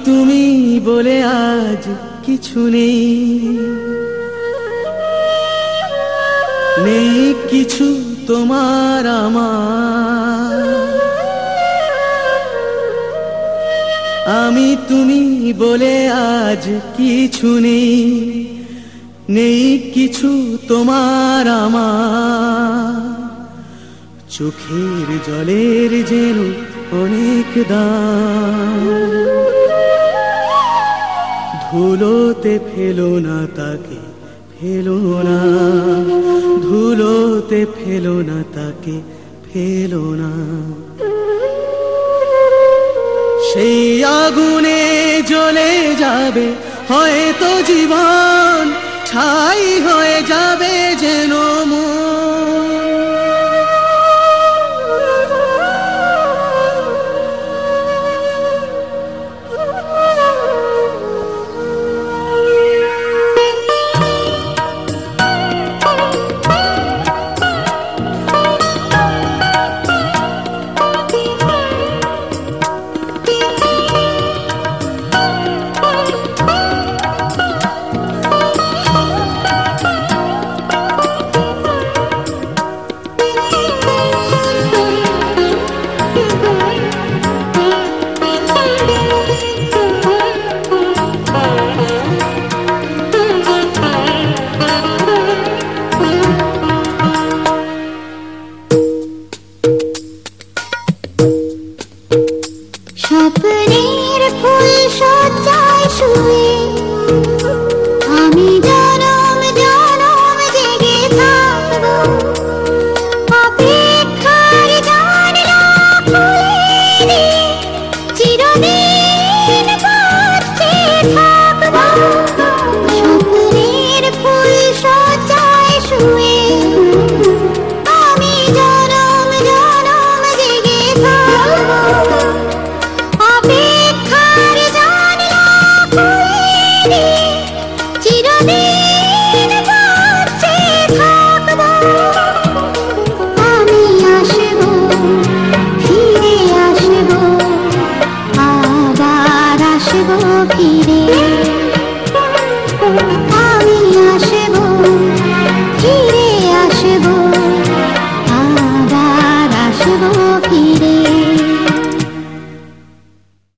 তুমি বলে আজ কিছু নেই, নেই কিছু তোমার আমার। আমি তুমি বলে আজ কিছু নেই, নেই কিছু তোমার আমার। চোখের জলের যেন অনেক দাম, ধুলোতে ফেলো না তাকে, ফেলো না, ধুলোতে ফেলো না তাকে, ফেলো না। সেই আগুনে জ্বলে যাবে হয়তো জীবন, ছাই হয়ে যাবে যেন